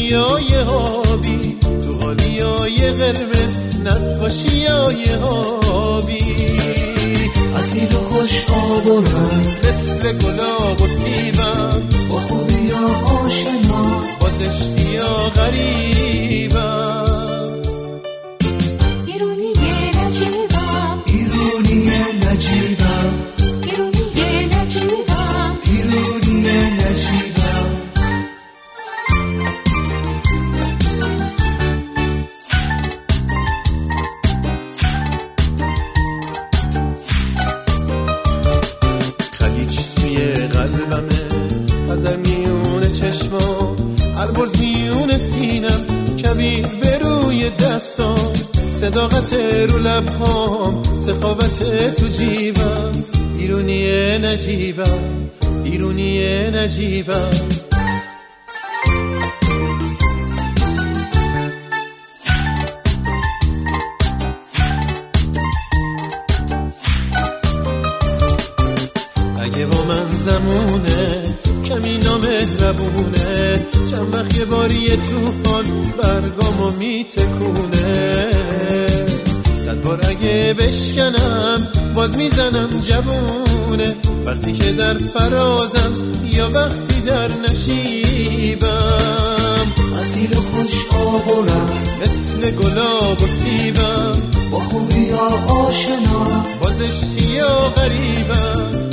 کاشیای آبی، تو حالیای قرمز نقاشیای آبی. اصیل و خوش آب و رنگ مثل گلاب و سیبم، با خوبی آشنا با زشتی غریبم. ایرونی نجیبم، ایرونی نجیبم، ایرونی نجیبم، ایرونی نجیبم. خلیج توی قلبمه، خزر میون چشمام، البرز میون سینم، کبیر به روی دستام، صداقت رو لبهام، سخاوت تو جیبم. ایرونی نجیبم، ایرونی نجیبم. اگه با من زمونه کمی نامهربونه، چند وقت یه بار یه توفان برگامو میتکونه. 100 بار اگه بشکنم باز میزنم جوونه، وقتی که در فرازم یا وقتی در نشیبم. اصیل و خوش آب و رنگ مثل گلاب و سیبم، با خوبی آشنا با زشتی غریبم.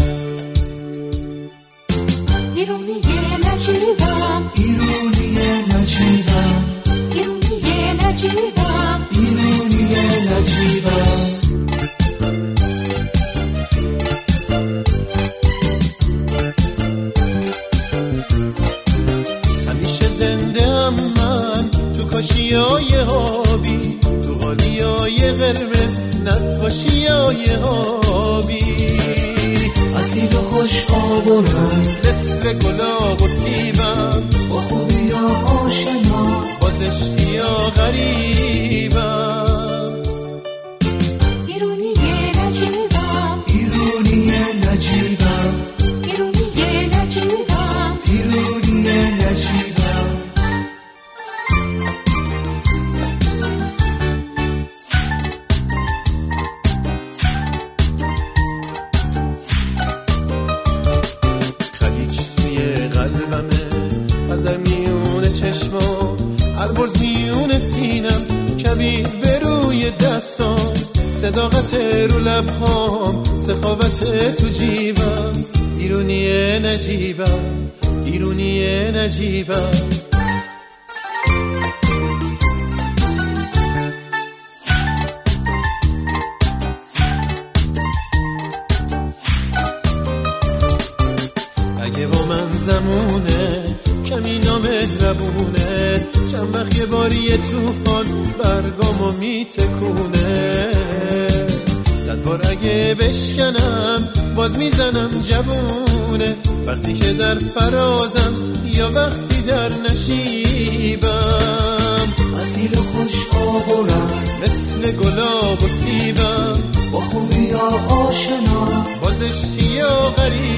ایرونی نجیبم، ایرونی نجیبم، ایرونی نجیبم، ایرونی نجیبم. همیشه زنده ام من تو کاشیای آبی، تو حالیای قرمز نقاشیای آبی. اصیل و خوش آب و رنگ مثل گلاب و سیبم، با خوبی آشنا با زشتی غریبم. ایرونی نجیبم، ایرونی نجیبم، ایرونی نجیبم، ایرونی نجیبم. خلیج توی قلبمه، خزر میون چشمام، البرز میون سینم، کبیر به روی دستام، صداقت رو لبهام، سخاوت تو جیبم. ایرونی نجیبم، ایرونی نجیبم. اگه با من زمونه کمی نامهربونه، چند وقت یه بار یه توفان برگامو میتکونه. 100 بار اگه بشکنم باز میزنم جوونه، وقتی که در فرازم یا وقتی در نشیبم. اصیل و خوش آب و رنگ مثل گلاب و سیبم، با خوبی آشنا با زشتی غریبم.